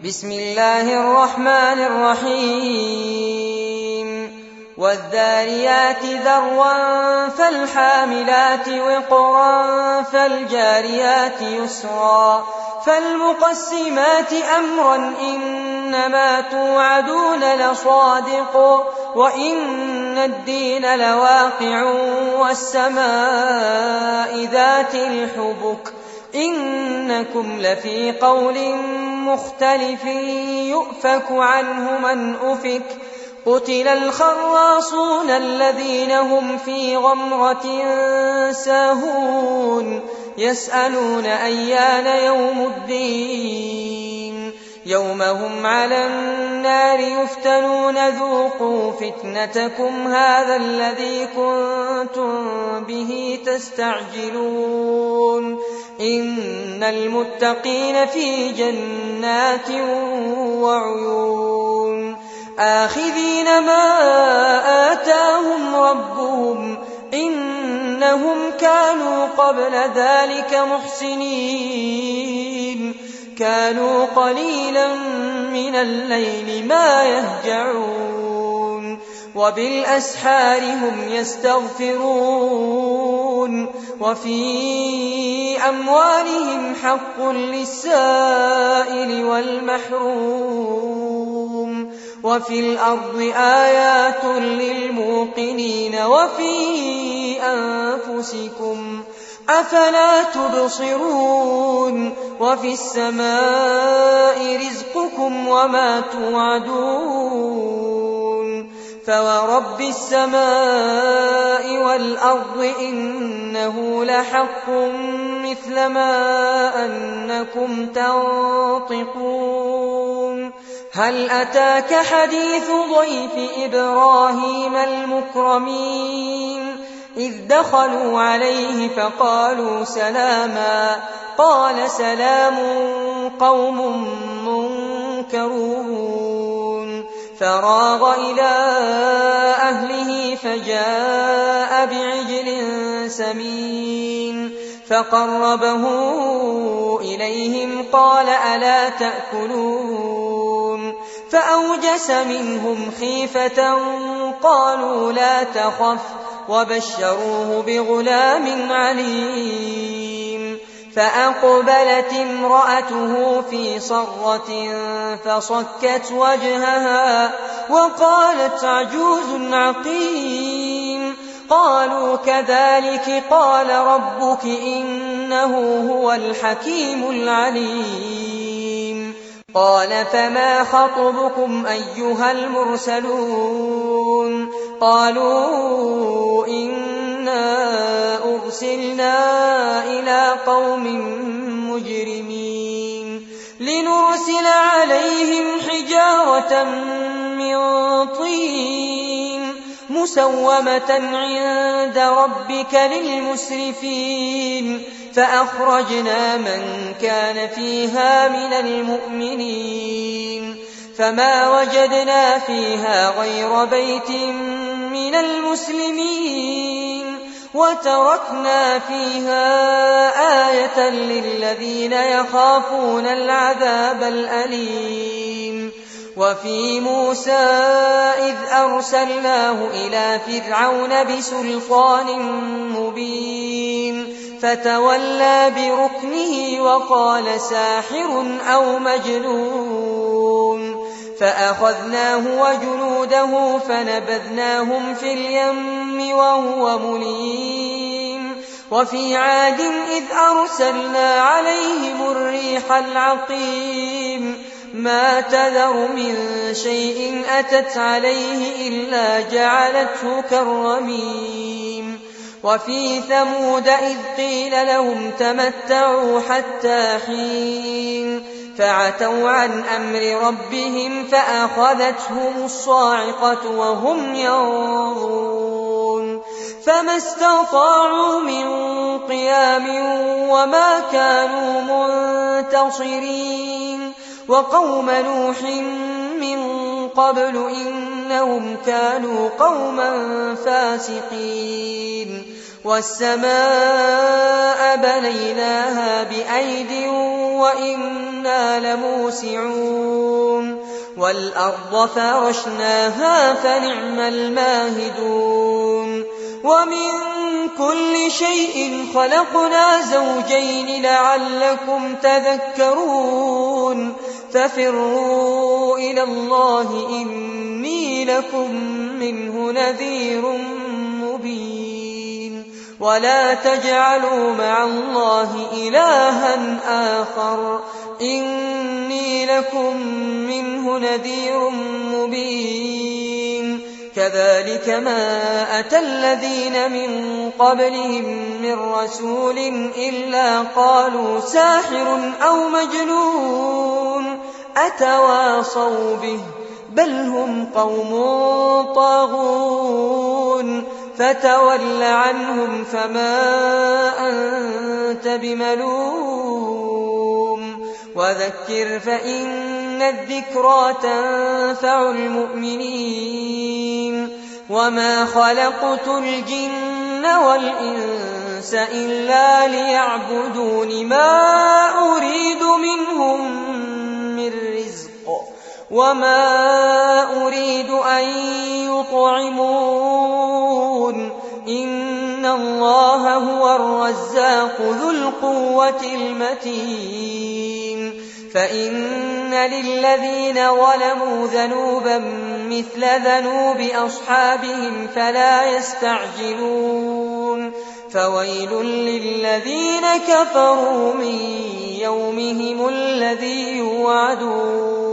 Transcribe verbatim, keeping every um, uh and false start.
بسم الله الرحمن الرحيم والذاريات ذروا فالحاملات وقرا فالجاريات يسرا فالمقسمات أمرا إنما توعدون لصادق وإن الدين لواقع والسماء ذات الحبك إنكم لفي قول مختلف يؤفك عنه من أفك قتل الخراصون الذين هم في غمرة ساهون يسألون أيان يوم الدين يوم هم على النار يفتنون ذوقوا فتنتكم هذا الذي كنتم به تستعجلون إن المتقين في جنات وعيون آخذين ما آتاهم ربهم إنهم كانوا قبل ذلك محسنين كانوا قليلا من الليل ما يهجعون وبالأسحار هم يستغفرون وفي أموالهم حق للسائل والمحروم وفي الأرض آيات للموقنين وفي أنفسكم أفلا تبصرون وفي السماء رزقكم وما توعدون فورب السماء والأرض إنه لحق مثل ما أنكم تنطقون هل أتاك حديث ضيف إبراهيم المكرمين إذ دخلوا عليه فقالوا سلاما قال سلام قوم منكرون فراغ إلى أهله فجاء بعجل سمين فقربه إليهم قال ألا تأكلون فأوجس منهم خيفة قالوا لا تخف وبشروه بغلام عليم فأقبلت امرأته في صرة فصكت وجهها وقالت عجوز عقيم قالوا كذلك قال ربك إنه هو الحكيم العليم قال فما خطبكم أيها المرسلون قالوا إنا أرسلنا إلى قوم مجرمين لنرسل عليهم حجارة من طين مسومة عند ربك للمسرفين فأخرجنا من كان فيها من المؤمنين فما وجدنا فيها غير بيت من المسلمين وتركنا فيها آية للذين يخافون العذاب الأليم وفي موسى إذ أرسلناه إلى فرعون بسلطان مبين فتولى بركنه وقال ساحر أو مجنون فأخذناه وجنوده فنبذناهم في اليم وهو مليم وفي عاد إذ أرسلنا عليهم الريح العقيم ما تذر من شيء أتت عليه إلا جعلته كالرميم وفي ثمود إذ قيل لهم تمتعوا حتى حين فعتوا عن أمر ربهم فأخذتهم الصاعقة وهم ينظرون فما استطاعوا من قيام وما كانوا منتصرين وقوم نوح من قبل إنهم كانوا قوما فاسقين والسماء بنيناها بأيد وإنا لموسعون والأرض فرشناها فنعم الماهدون ومن كل شيء خلقنا زوجين لعلكم تذكرون ففروا إلى الله إني لكم منه نذير مبين ولا تجعلوا مع الله إلها آخر إني لكم منه نذير مبين كذلك ما أتى الذين من قبلهم من رسول إلا قالوا ساحر أو مجنون أتواصوا به بل هم قوم طاغون فتول عنهم فما أنت بملوم وذكر فإن الذكرى تنفع المؤمنين وما خلقت الجن والإنس إلا ليعبدون ما أريد منهم من رزق وما أريد أن يطعمون إن الله هو الرزاق ذو القوة المتين فإن للذين ظلموا ذنوبا مثل ذنوب أصحابهم فلا يستعجلون فويل للذين كفروا من يومهم الذي يوعدون